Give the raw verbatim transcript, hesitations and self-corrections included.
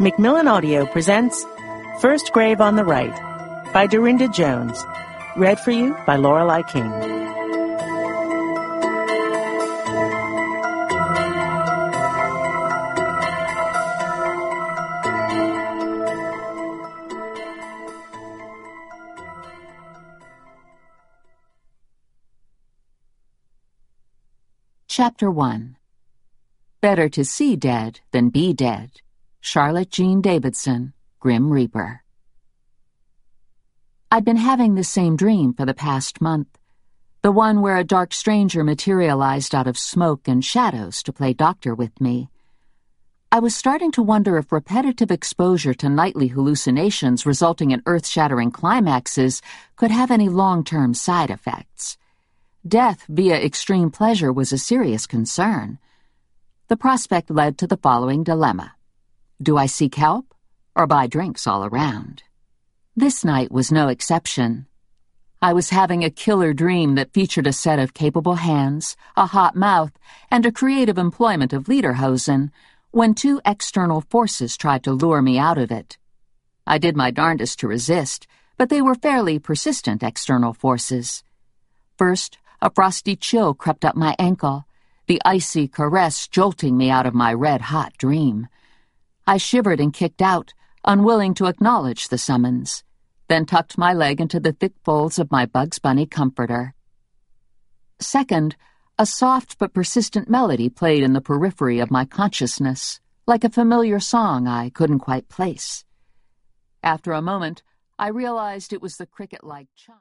Macmillan Audio presents First Grave on the Right by Dorinda Jones. Read for you by Lorelei King. Chapter one. Better to see dead than be dead. Charlotte Jean Davidson, Grim Reaper. I'd been having the same dream for the past month, the one where a dark stranger materialized out of smoke and shadows to play doctor with me. I was starting to wonder if repetitive exposure to nightly hallucinations resulting in earth-shattering climaxes could have any long-term side effects. Death via extreme pleasure was a serious concern. The prospect led to the following dilemma. Do I seek help or buy drinks all around? This night was no exception. I was having a killer dream that featured a set of capable hands, a hot mouth, and a creative employment of lederhosen when two external forces tried to lure me out of it. I did my darndest to resist, but they were fairly persistent external forces. First, a frosty chill crept up my ankle, the icy caress jolting me out of my red-hot dream. I shivered and kicked out, unwilling to acknowledge the summons, then tucked my leg into the thick folds of my Bugs Bunny comforter. Second, a soft but persistent melody played in the periphery of my consciousness, like a familiar song I couldn't quite place. After a moment, I realized it was the cricket-like chime.